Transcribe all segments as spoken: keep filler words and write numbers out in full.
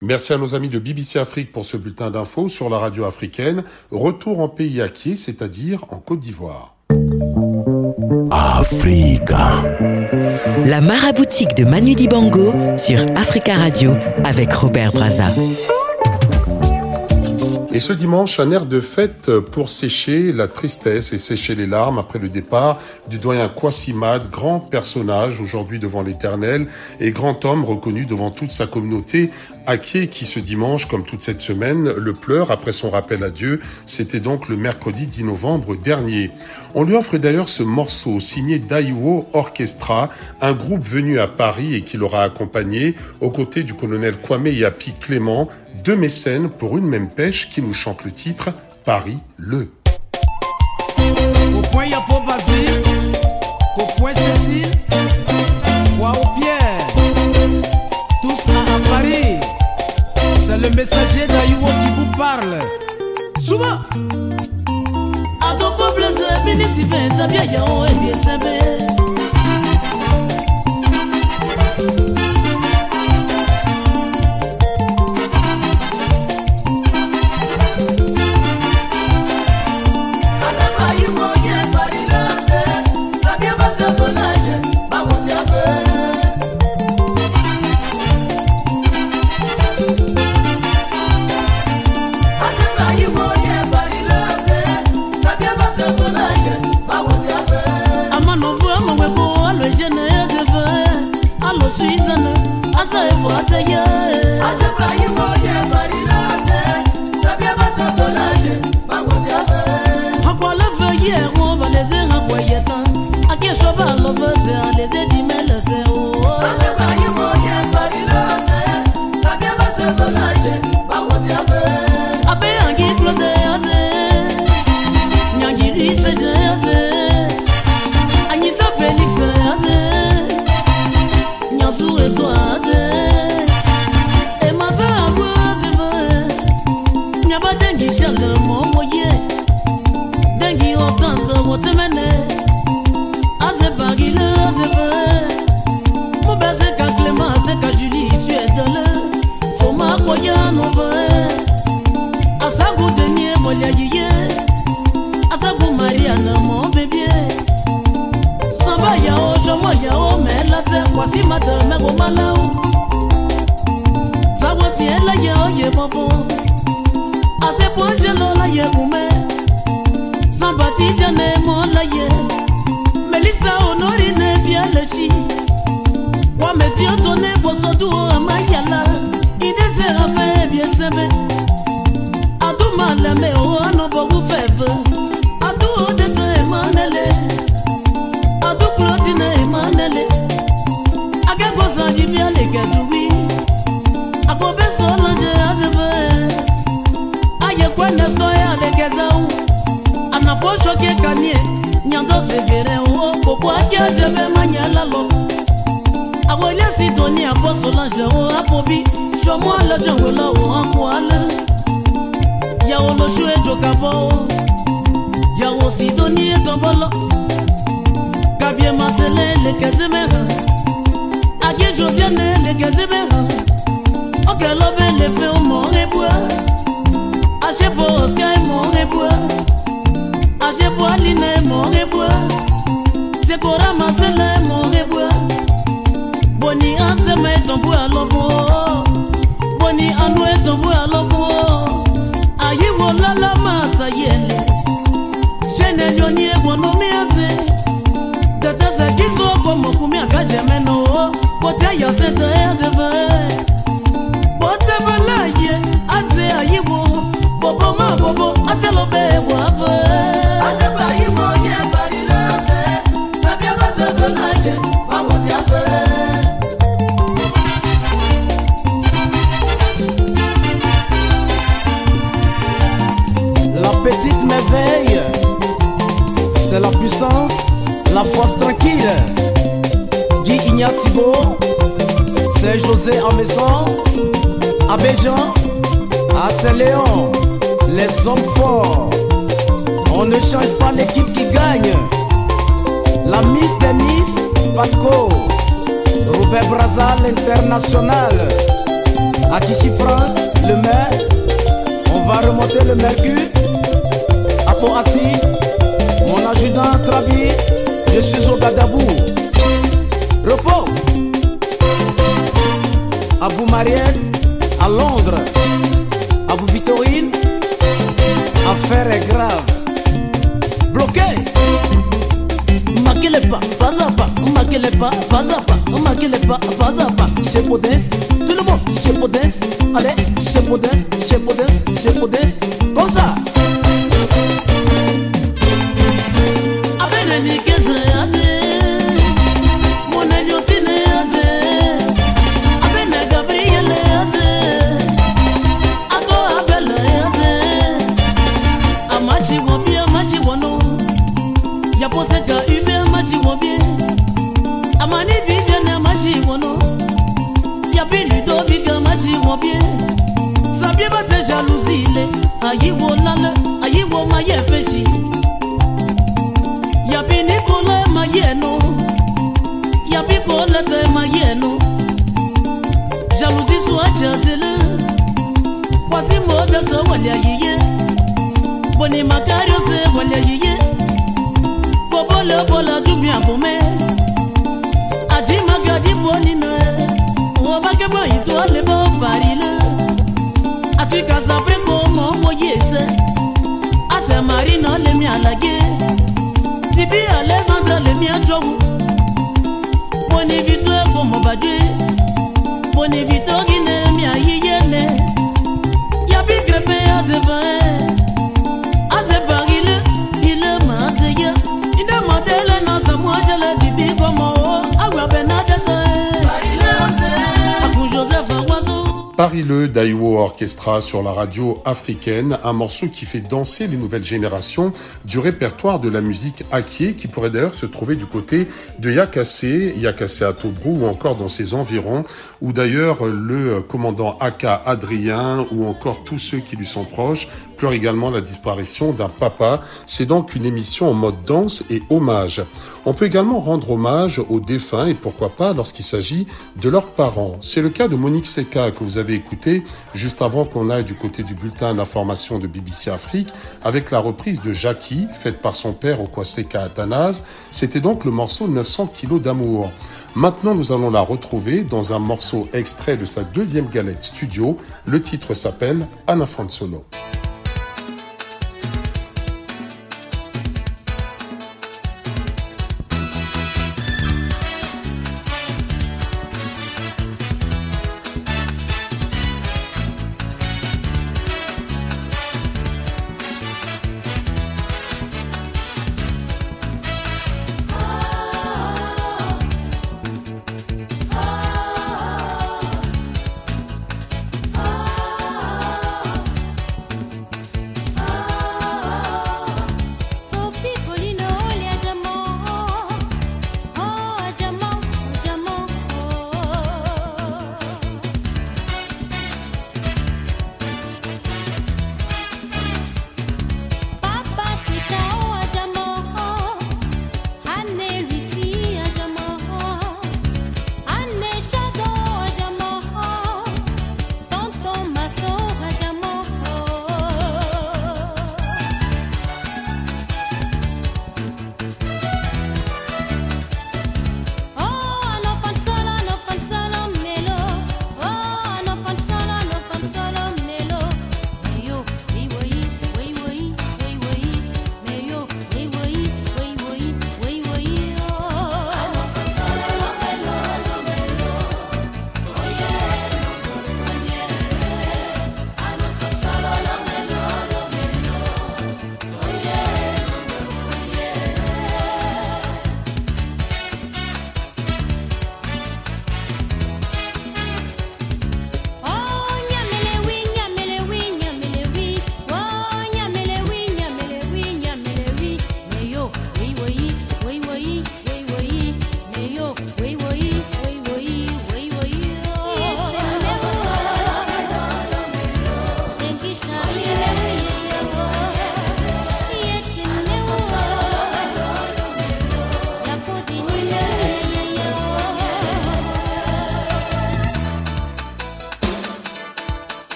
Merci à nos amis de B B C Afrique pour ce bulletin d'infos sur la radio africaine. Retour en pays acquis, c'est-à-dire en Côte d'Ivoire. Africa. La maraboutique de Manu Dibango sur Africa Radio avec Robert Brazza. Et ce dimanche, un air de fête pour sécher la tristesse et sécher les larmes après le départ du doyen Kwasi Mad, grand personnage aujourd'hui devant l'Éternel et grand homme reconnu devant toute sa communauté, Aké, qui ce dimanche, comme toute cette semaine, le pleure après son rappel à Dieu. C'était donc le mercredi dix novembre dernier. On lui offre d'ailleurs ce morceau signé Daiwo Orchestra, un groupe venu à Paris et qui l'aura accompagné aux côtés du colonel Kwame Yapi Clément, deux mécènes pour une même pêche, qui nous chante le titre Paris le. Au point y'a pas Basile, au point Cécile, moi au Pierre, tous à Paris. C'est le messager d'Aïwo qui vous parle. Souvent, à ton peuple, c'est béni si bien, ça bien, y'a un et bien, c'est bien. Robert Brazza, l'international. Akichi Franck, le maire. On va remonter le mercure. Apo Assi, mon adjudant Trabi. Je suis au Gadabou. Repos. Abou Mariette, à Londres. Abou Victorine, affaire est grave. Bloqué. Maquille pas, pas à pas. Maquille pas, pas à pas. Maquille pas, pas à pas. Chez Podens, tout le monde. Chez Podens, allez. Chez Podens, chez Podens, chez Podens. Comme ça. Avec les niquez, mon agnotine, avec les Gabriel, Ako Abel, Amachi Wabi, Amachi Wano, Yaposeka Ube, Amachi Wabi, Amani Viviane, Amachi Wano, Yabi Ludo, Biga, Amachi Wabi, Sabie Bate Jalousie, Ayiwo Lale, Ayiwo Maye Feshi, Yabi Nicola Mayeno, Yabi Colette Mayeno, Jalousie soit Jazele, Voici mode de Waliaye, Boni Macario se Waliaye, Bobo le Bola du bien gourmet, Adi Magadi Bonine, Obakema Ito le Bo Parile, Ati Casabre como Moyese, Ate Marino le mia lage, Tibi Alexandre le mia jogu, Boni Vito como Badie, Boni Vito Guine mia yene, Yabi Grepe Azeba. Paris-le d'Aïwo Orchestra sur la radio africaine, un morceau qui fait danser les nouvelles générations du répertoire de la musique Akie, qui pourrait d'ailleurs se trouver du côté de Yakassé, Yakassé à Tobruk ou encore dans ses environs, où d'ailleurs le commandant Aka Adrien ou encore tous ceux qui lui sont proches pleurent également la disparition d'un papa. C'est donc une émission en mode danse et hommage. On peut également rendre hommage aux défunts et pourquoi pas lorsqu'il s'agit de leurs parents. C'est le cas de Monique Seka que vous avez écouté juste avant qu'on aille du côté du bulletin d'information de B B C Afrique avec la reprise de Jackie faite par son père Okwaseka Athanase. C'était donc le morceau neuf cents kilos d'amour. Maintenant, nous allons la retrouver dans un morceau extrait de sa deuxième galette studio. Le titre s'appelle Anna Solo.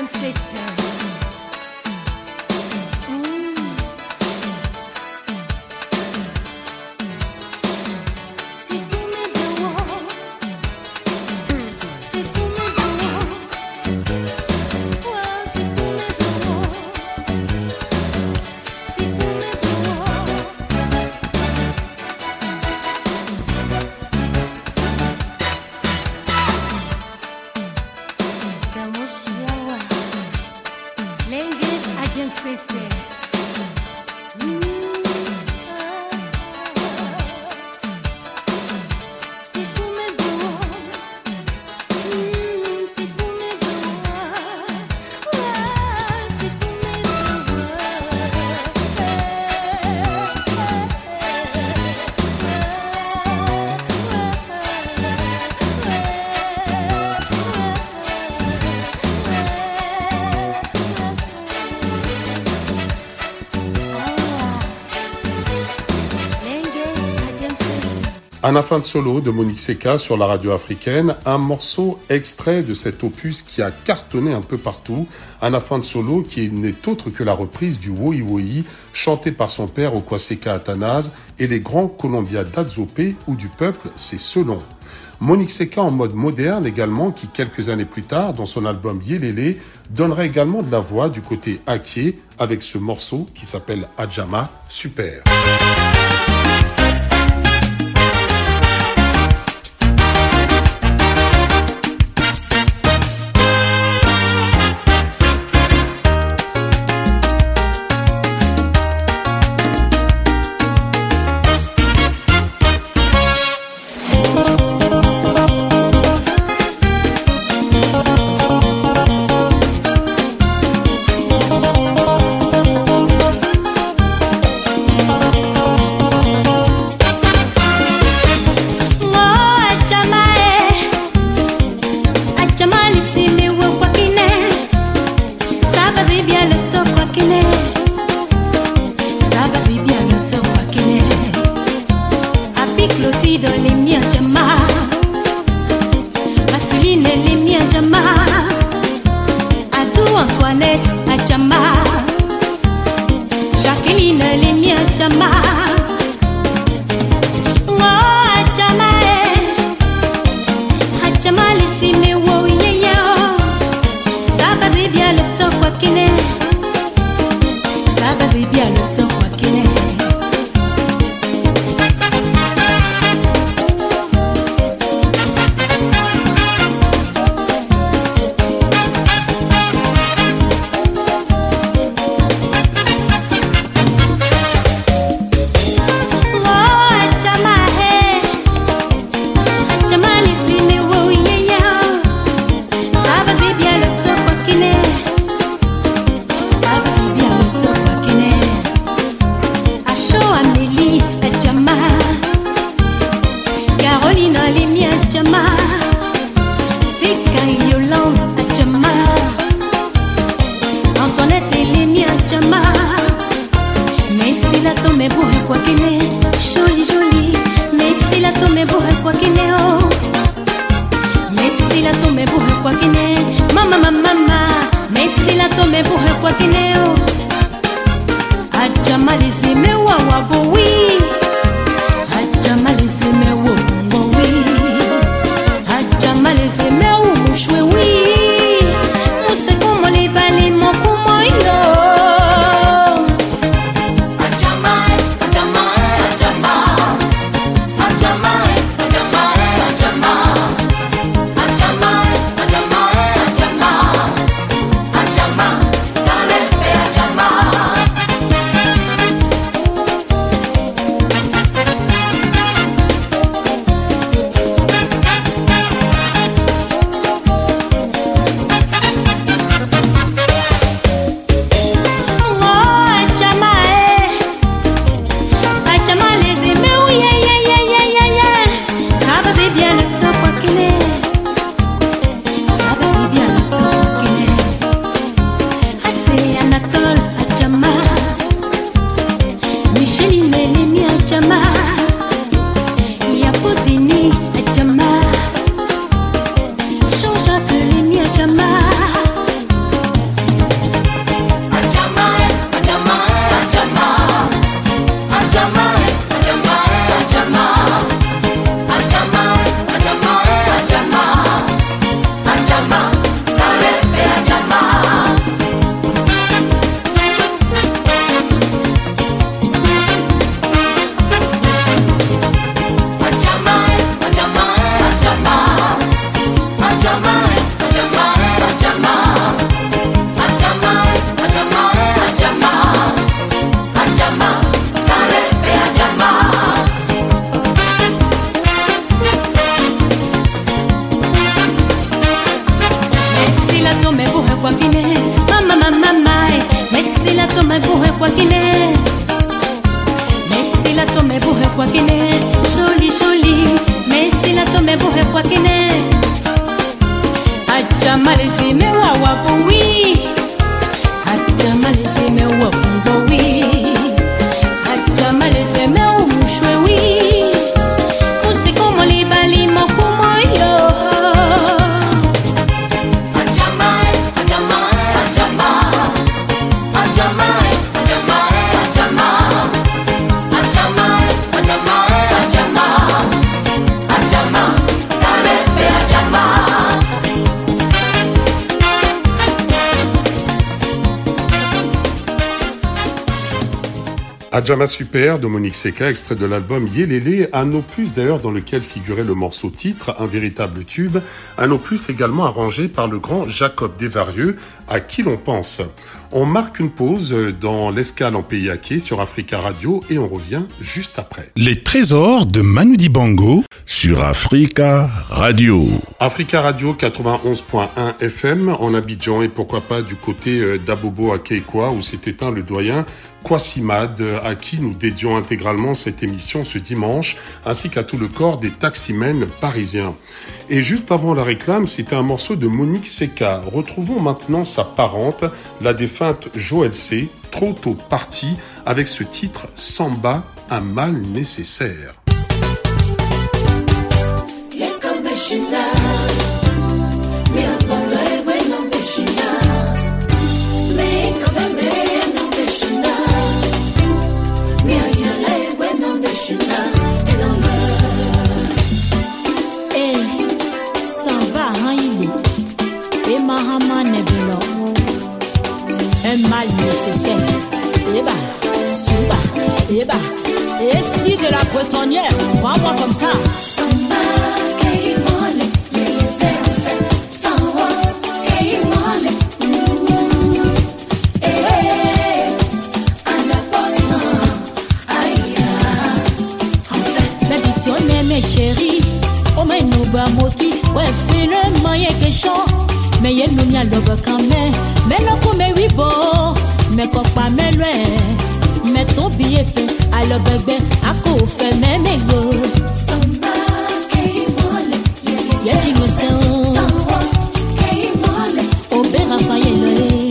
Anafan Solo de Monique Seka sur la radio africaine, un morceau extrait de cet opus qui a cartonné un peu partout. Anafan Solo qui n'est autre que la reprise du Woi Woi chanté par son père Okwaseka Athanase et les grands Columbia d'Adzopé ou du peuple, c'est Selon. Monique Seka en mode moderne également qui quelques années plus tard dans son album Yelele donnerait également de la voix du côté Aké avec ce morceau qui s'appelle Adjama Super. Sale Mesila tome buhe kwa kine, mama mama mai. Mesila tome buhe kwa kine, mesila tome buhe kwa kine, joli joli. Mesila tome buhe kwa kine, acha malezi mewa wabuwi, acha malezi mewa kumbowi, acha malezi mewa mushwewi. Musiko moli bali mokumoyo. Adjama Super de Monique Seka, extrait de l'album Yélélé, un opus d'ailleurs dans lequel figurait le morceau titre, un véritable tube, un opus également arrangé par le grand Jacob Desvarieux, à qui l'on pense. On marque une pause dans l'escale en pays hacké sur Africa Radio et on revient juste après. Les trésors de Manu Dibango sur Africa Radio. Africa Radio quatre-vingt-onze point un F M en Abidjan et pourquoi pas du côté d'Abobo à Keikwa où s'est éteint le doyen Kwasi-Mad, à qui nous dédions intégralement cette émission ce dimanche, ainsi qu'à tout le corps des taximens parisiens. Et juste avant la réclame, c'était un morceau de Monique Seka. Retrouvons maintenant sa parente, la défunte Joël C., trop tôt partie, avec ce titre « Samba, un mal nécessaire ». Un mal nécessaire. Eh bah, souba, eh bah, et si de la bretonnière, prends-moi comme ça. Mes chéris, oh mais nous bamoki, ouais fais le moyen que chant, mais y'a nous n'y a l'obre quand même, mais non pour mes oui bon, mais quand pas mes loin, mais ton billet fait, alors bébé, à quoi fait mes mégots, samba, qu'est mole, y'a dit nous ça, qu'est mole, oh ben Raphaël,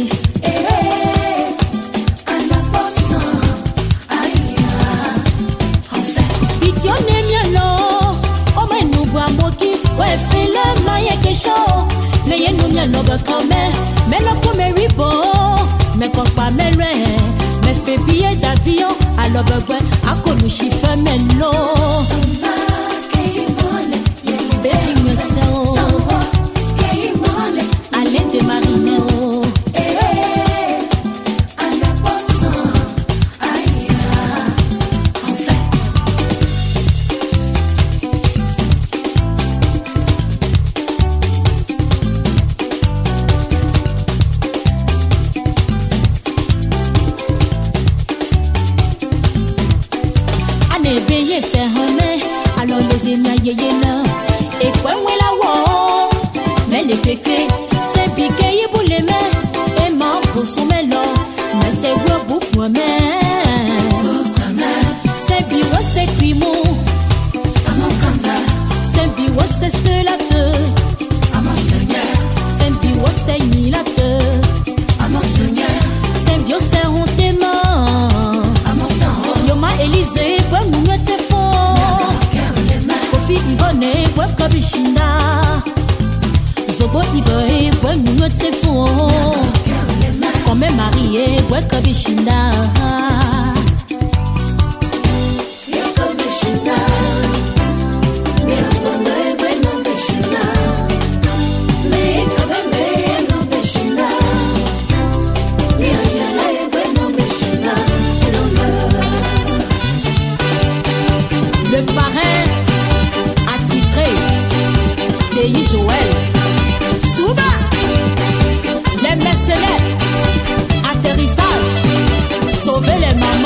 ouais, fais le maillot que chaud. Mais y'a nous n'y a l'obre quand même. Mais non pour mes oui bon. Mais quand pas mes loin. Mais fais billet d'avion. À l'obre, à quoi nous chiffre mes lots. Baby, me sens. Allez de mariner. Et quoi, moi la wo, mais les péqués, c'est piqué, y boule les mains, et m'en pour son mélo, mais c'est gros pour moi-même. C'est bio, c'est crimo, c'est bio, c'est cela te, c'est bio, c'est ni la te, c'est bio, c'est hontement, yo ma Élysée, quoi, nous nous c'est fort. Ivone, web kabishinda. Zobo Ivoe, web nous c'est fou. Comme marié, web kabishinda. Le parrain Joël, Souba, les mercenaires, atterrissage, sauver les mamans.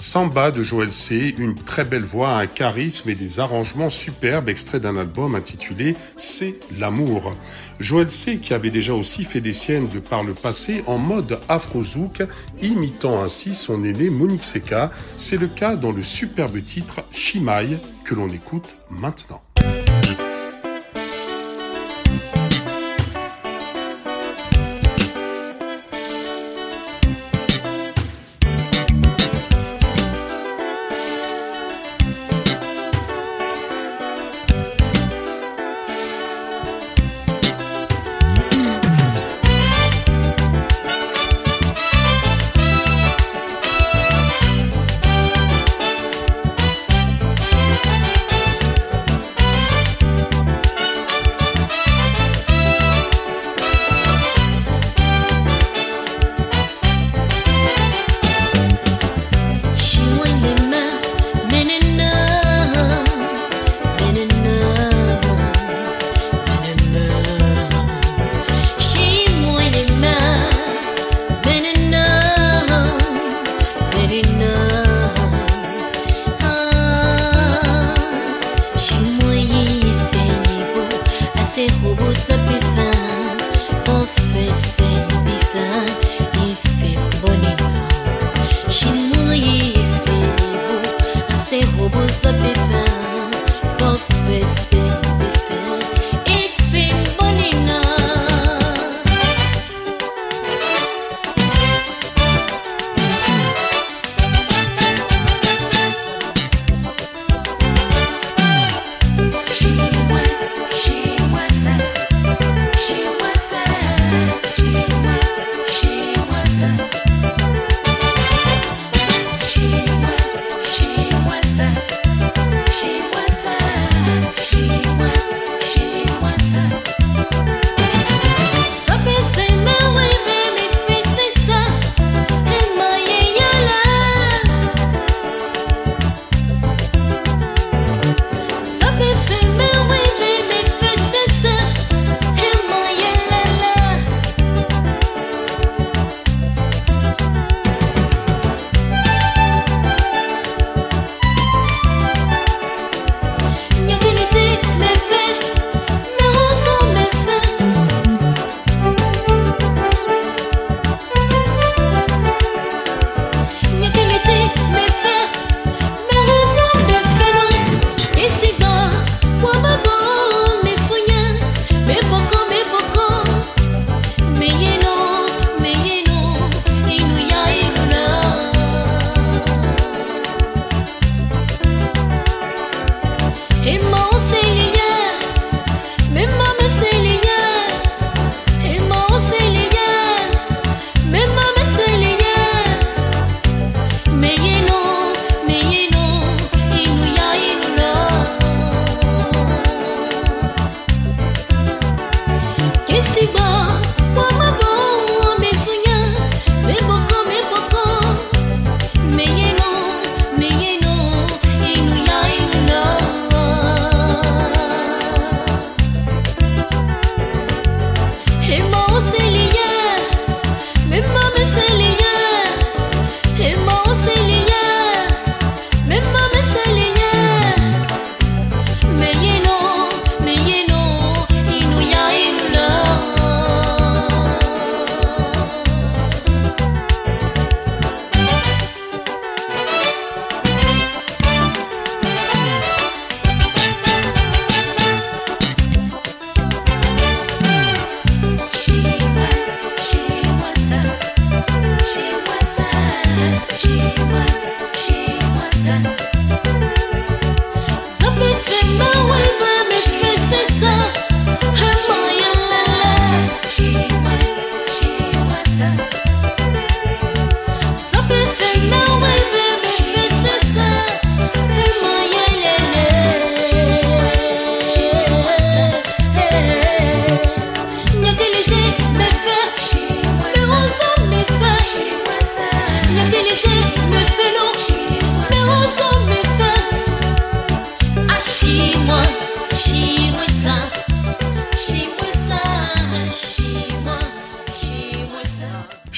Samba de Joël C, une très belle voix, un charisme et des arrangements superbes, extrait d'un album intitulé C'est l'amour. Joël C, qui avait déjà aussi fait des siennes de par le passé en mode afro-zouk, imitant ainsi son aîné Monique Seka, c'est le cas dans le superbe titre Chimaï que l'on écoute maintenant. She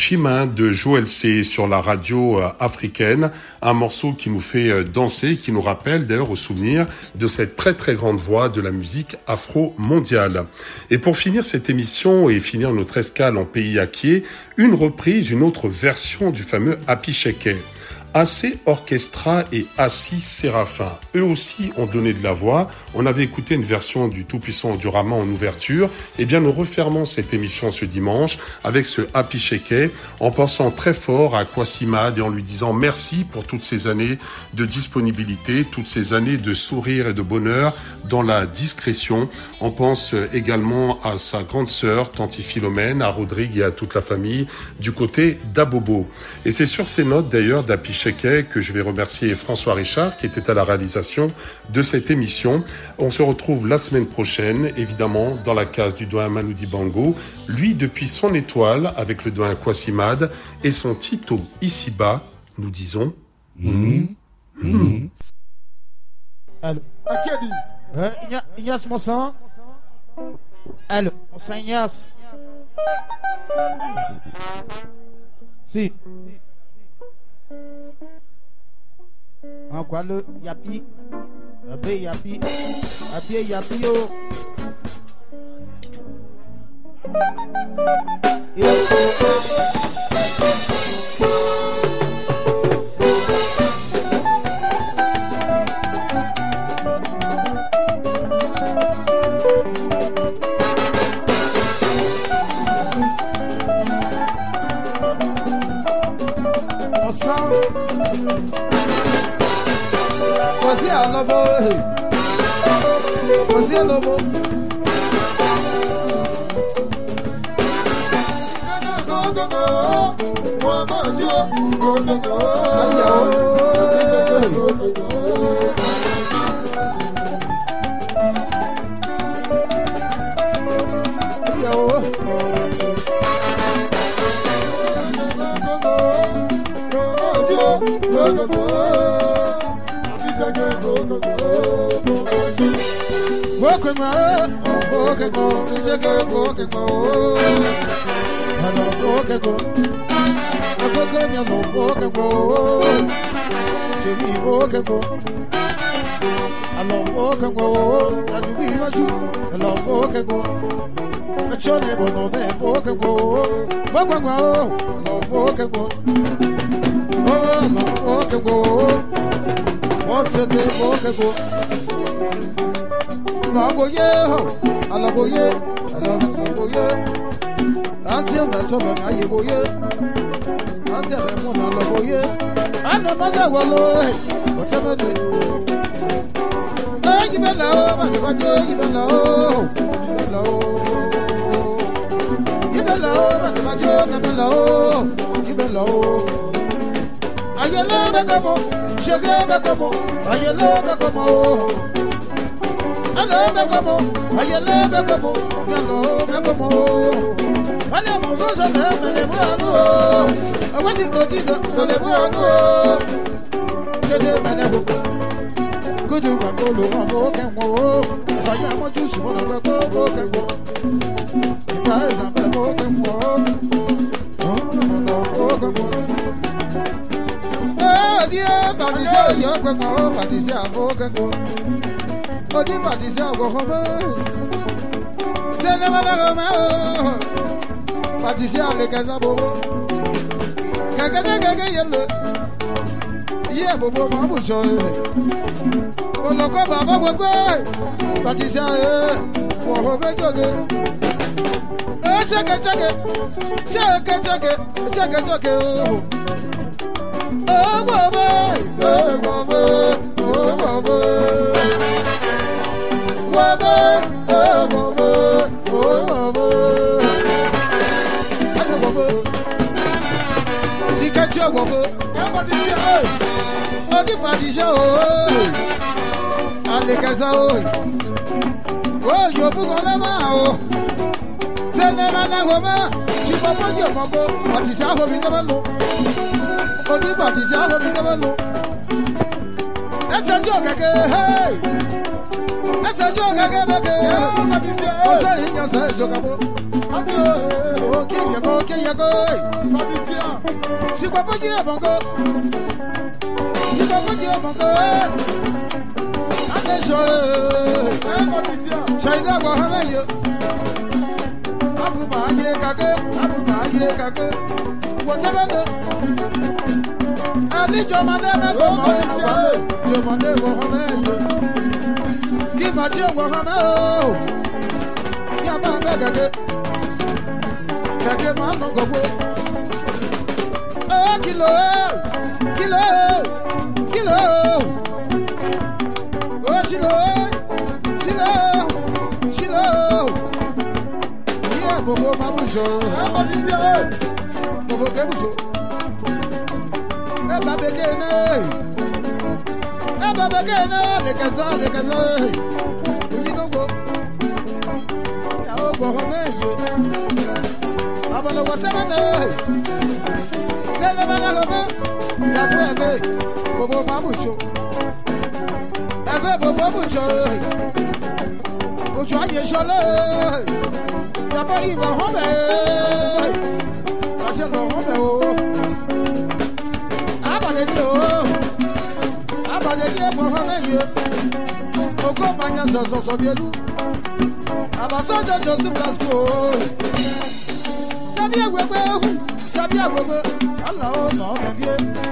Chemin de Joël C sur la radio africaine, un morceau qui nous fait danser, qui nous rappelle d'ailleurs au souvenir de cette très très grande voix de la musique afro-mondiale. Et pour finir cette émission et finir notre escale en pays acquier, une reprise, une autre version du fameux Happy Shekey. Assez Orchestra et Assis Séraphin, eux aussi ont donné de la voix. On avait écouté une version du Tout-Puissant Durama en ouverture. Eh bien, nous refermons cette émission ce dimanche avec ce Happy Shekey en pensant très fort à Kwasi-Mad et en lui disant merci pour toutes ces années de disponibilité, toutes ces années de sourire et de bonheur dans la discrétion. On pense également à sa grande sœur, Tanti Philomène, à Rodrigue et à toute la famille du côté d'Abobo. Et c'est sur ces notes d'ailleurs d'Happy Shekey que je vais remercier François Richard qui était à la réalisation de cette émission. On se retrouve la semaine prochaine, évidemment, dans la case du doyen Manu Dibango, lui depuis son étoile avec le doyen Kwasi-Mad et son Tito ici-bas, nous disons... Mmh. Mmh. Allô. Akedi. Euh, Ignace Mossan. Allô. Mossan Ignace. Si. En quoi le yapi? Yapi yapi. Yapi yapi yo. Você é lobo, você é lobo. Hey! Ok, yago, ok, yago. Si quoi pas dire, bongo. Si quoi pas dire, bongo. Attention. China, wa hamayo. Abu Maye Kake, Abu Maye Kake. Whatever the Ali Jomane, Jomane, Jomane, Jomane. Give my dear Wahamo. Yamanga Kake. Kake man no go. Oh, kilo, kilo, kilo. Oh, Shilo, Shilo, Shilo. Yeah, Bobo Mabujo. Bobo Kebujo. Eba Begene. Eba Begene. Lekaza, Lekaza. You don't go. Yao go home. Abalo Wasamane. Lele Managome. Yabueve. Bobo Mabujo. Ebe Bobo Mabujo. Ojo aye sole. Yaba iba home. Ase lo home o. Abade ni o. Abade ni e mo home ye. Oko manya so so so bielu. Abaso jojo si plasco. Sabi agwegwe. Sabi agwegwe. Allah o no me bie.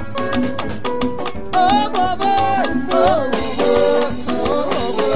Oh baba. Oh oh oh.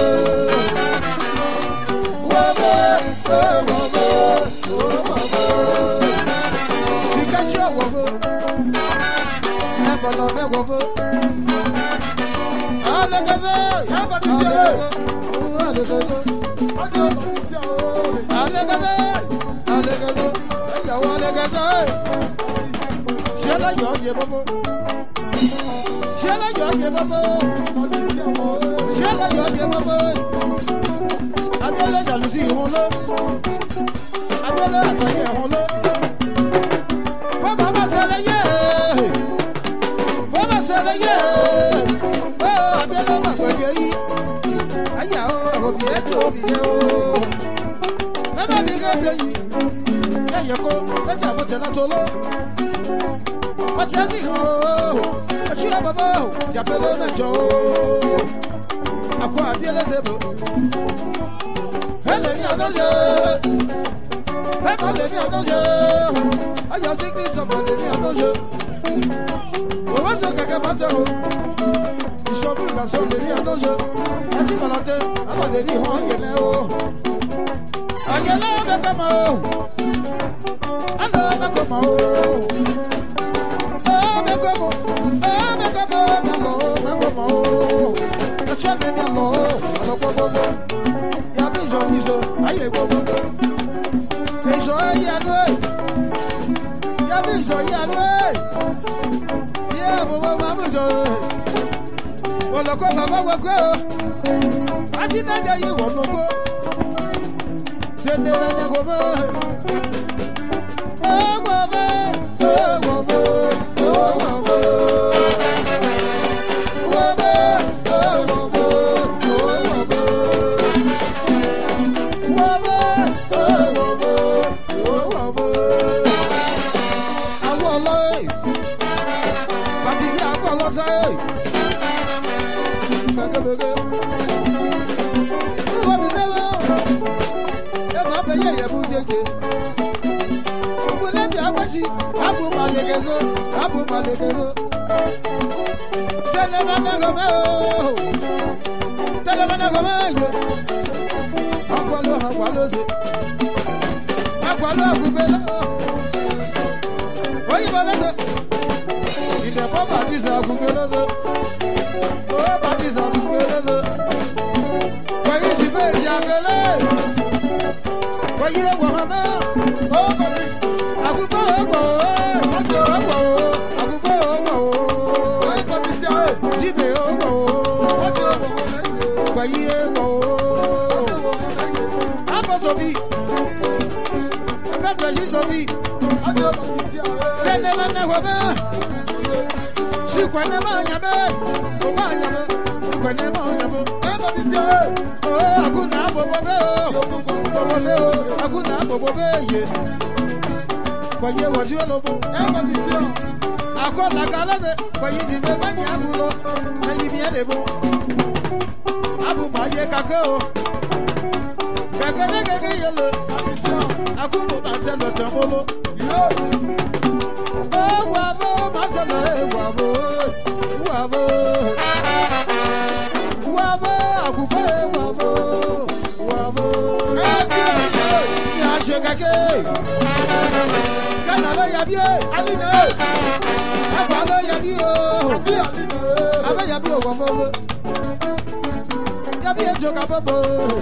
Abẹ́lẹ́ jàlùsí ìhun ló, abẹ́lẹ́ àṣàyẹ̀ ìhun ló. Fọ́mọ bá ṣẹlẹ̀ yé, fọ́mọ ṣẹlẹ̀ yé, ó abẹ́lẹ́ má gbẹ̀dẹ̀ yìí. Ayé àwọn òbí ẹ̀ tó òbí yẹ o. Mẹ́fà bí gẹ́gẹ́ yìí, ẹ̀yẹ kó ẹ̀jẹ̀ àbọ̀tẹ̀ látọ̀ lọ. Wọ́n ti ẹ́ sì hàn ó, ẹ̀ṣú ẹ̀ bàbá ò, jàpẹ́lẹ́ mẹ́jọ o. Àkó àbíẹ́lẹ́ tẹ̀ bọ̀. Elle vient danser, elle vient danser. Aïe, c'est qui ça va vient danser. On va se caca passer. Il chante plus la sonne, elle vient danser. Ainsi qu'on l'entend, avant de dire on y est là. Aïe, là, mais comment? Alors, mais comment? Oh, mais comment? Oh, mais comment? Mais comment? Le chien est bien long. Alors, quoi, quoi, quoi? Aye go go go. Ejo ya no. Ya bi jo ya no. Ye bo bo ma bo jo. Wolo ko baba wo ko. Asi na da yi wo no ko. Se ne na go bo. Oh go bo. Oh go bo. Oh go bo. Go bo. Oh go bo. Abu Malekezo, Abu Malekezo. Telemana Romeo, Telemana Romeo. Agualo, Agualo, Agualo, Agualo. Oye, Valente. Il n'est pas parti, c'est Agualo. Oh, parti, c'est Agualo. Voyez, j'y vais, j'y appelle. Voyez, Warhammer. Oh, parti. Agualo, Agualo. Sobi, Pedro Sobi, Tene mana hobe, si kwane manya be, manya be, kwane manya be, oh akuna bobo be, bobo be, akuna na bobo beye. Kwaye wasi olobo. E condition. Ako la galade. Kwaye di me mani abulo. Ayi mi edebo. Abu baye kakao. Kakane kake yelo. Aku mo baselo tambolo. Yo. Oh wabo baselo wabo. Wabo. Wabo akupe wabo. Wabo. Ya shekake. Kana lo ya bie. Aline. Aba lo ya bie o. Abi aline. Aba ya bie o wabo. Ya bie joka bobo.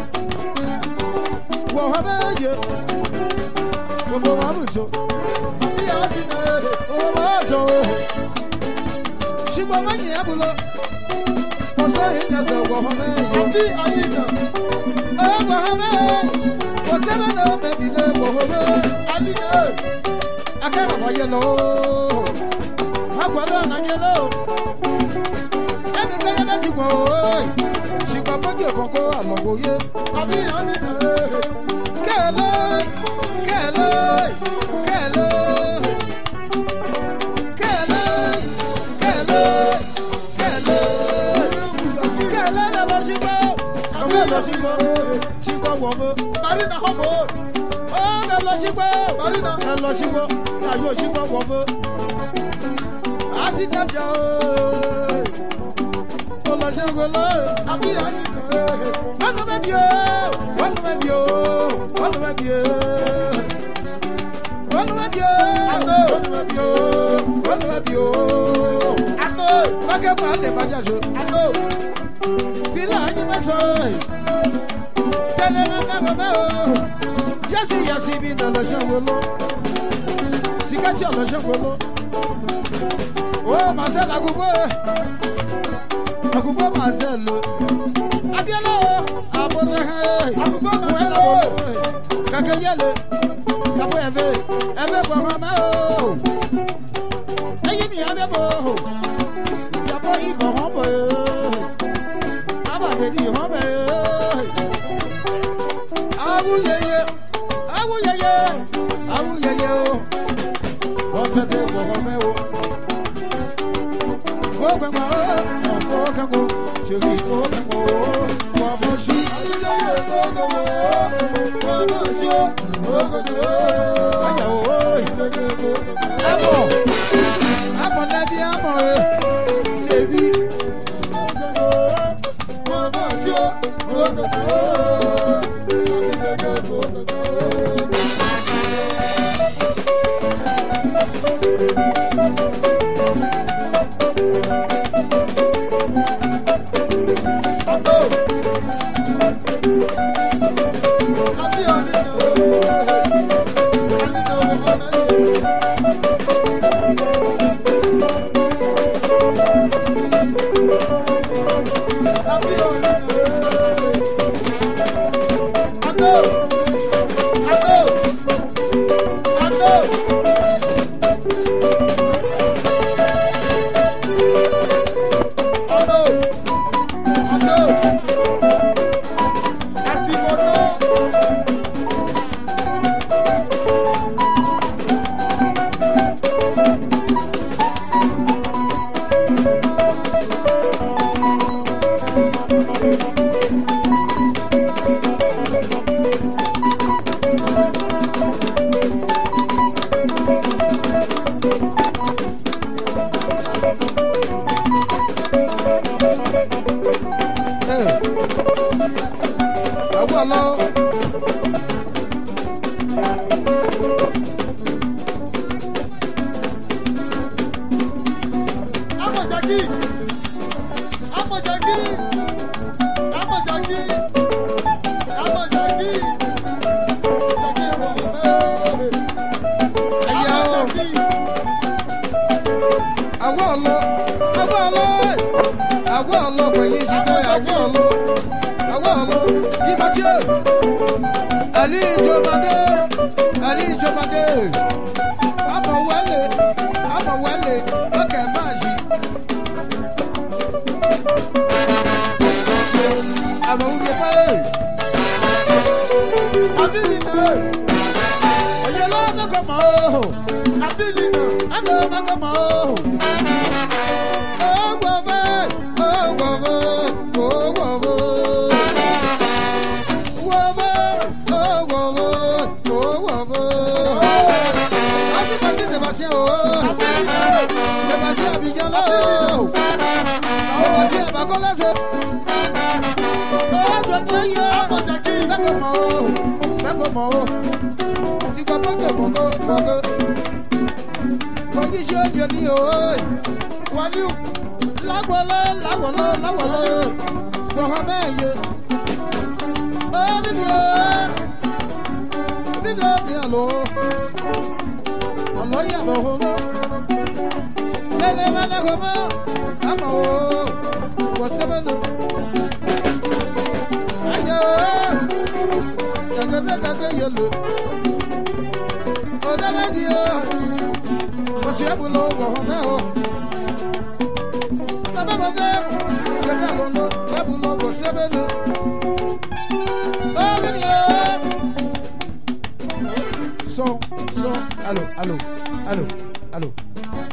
Wo habe ye. Bobo wabuso. Ya aline. O wabuso. Shigbo mani abulo. Oso ina se wo habe. Abi aline. Oh wo habe. Oso na no baby le wo habe. Aline. Akara fa yelo. Akwalo na yelo. Emi ka ye meji wo. Shigbo boje koko aloboye. Abi aline. Kele. Kele. Kele. Kele. Kele. Kele. Kele na lo shigbo. Abi lo shigbo. Shigbo wo mo. Mari na homo. Oh, na lo shigbo. Mari na na lo shigbo. Na yo shigbo wo mo. Asi dabja o. O lo shigbo lo. Abi ani. Wanu me bio. Wanu me bio. Wanu me bio. Wanu me bio. Wanu me bio. Wanu me bio. Ano. Wake pa de bajajo. Ano. Bila ni maso. Tene na na na. Yasi yasi bi na lo shigbo lo. Sikachi lo shigbo lo. Oh, Marcel Akubo. Akubo Marcel. Adielo, aboze he. Akubo Marcel. Kakayele. Kapo eve. Eve kwa mama o. Eyi mi abebo. Yapo ibo hombo. Aba bedi hombo. Awu yeye. Awu yeye. Awu yeye o. What's the name of hombo? Go go go. Go go go. Chérie, go go go. Go go go. Go go go. Aya oi. Amo. Amo la vie amo. C'est lui. Go go go. Go go go. Ali Jomade, Ali Jomade, Amo Wale, Amo Wale, okay, Maji. Amo Ugepa, Abili. Bakomo, Abilina, Alo Bakomo. Oh, Wove, oh, Wove, oh, Wove. Wove, oh, Wove, oh, Wove. Vas-y, vas-y, Sébastien, oh. Sébastien, Abidjan, oh. Sébastien, Bakola, c'est. Oh, Dwanya, Bakomo, Bakomo. Si quoi pas que mon go, mon go. Condition de l'I O. Waliou. La voilà, la voilà, la voilà. Mohamed. Oh, Vivian. Vivian, bien l'eau. Allah ya Mohamed. Lele, mana, Roma. Amo. What's up, no? Ayo. Kaka, kaka, yellow. Oh, that's you. What's your below? Oh, so, so, allô, allô, allô, allô.